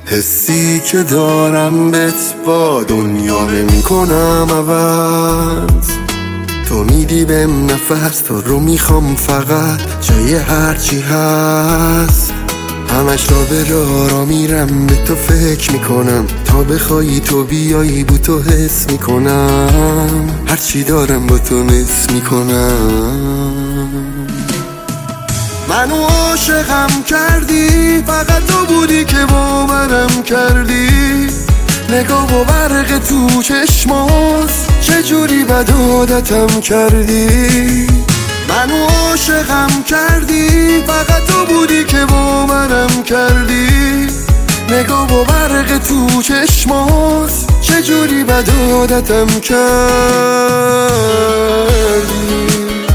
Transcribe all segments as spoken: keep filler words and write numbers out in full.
حسی که دارم بهت با دنیا نمی کنم عوض. تو میدی بهم نفس، تو رو میخوام فقط جای هرچی هست. همش را به راه را میرم، به تو فکر میکنم، تا بخوایی تو بیایی بو تو حس میکنم. هرچی دارم با تو نصف میکنم. منو عاشقم کردی، فقط تو بودی که باورم کردی. نگاه و برق تو چشماست، چجوری بد عادتم کردی. منو عاشقم کردی، فقط تو بودی که باورم کردی. نگاه و برق تو چشماست، چجوری بد عادتم کردی.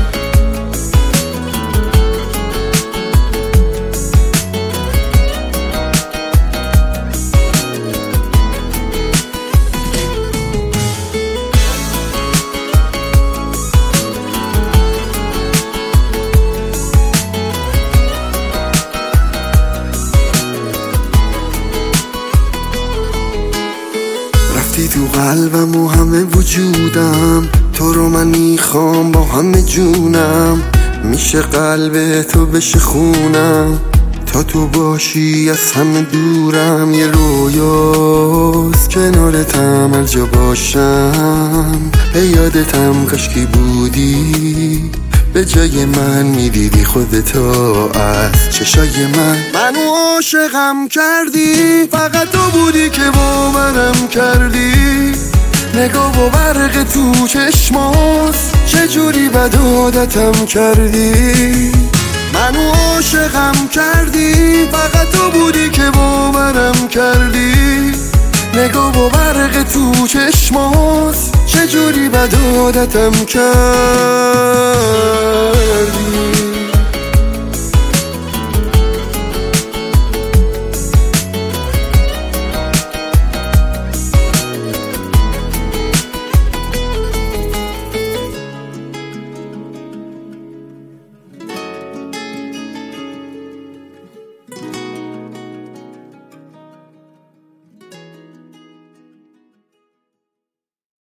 رفتی تو قلبم و همه وجودم، تو رو من میخوام با همه جونم. میشه قلب تو بشه خونم، تا تو باشی از همه دورم. یه رویاست کنارتم هر جا باشم، به یادتم کاشکی بودی. به جای من میدیدی خودتو از چشای من. منو عاشقم کردی، فقط تو بودی که باورم کردی. نگاه و برق تو چشماست، چجوری بد عادتم کردی. منو عاشقم کردی، فقط تو بودی که باورم کردی. نگاه و برق تو چشماست، چجوری بد عادتم کردی.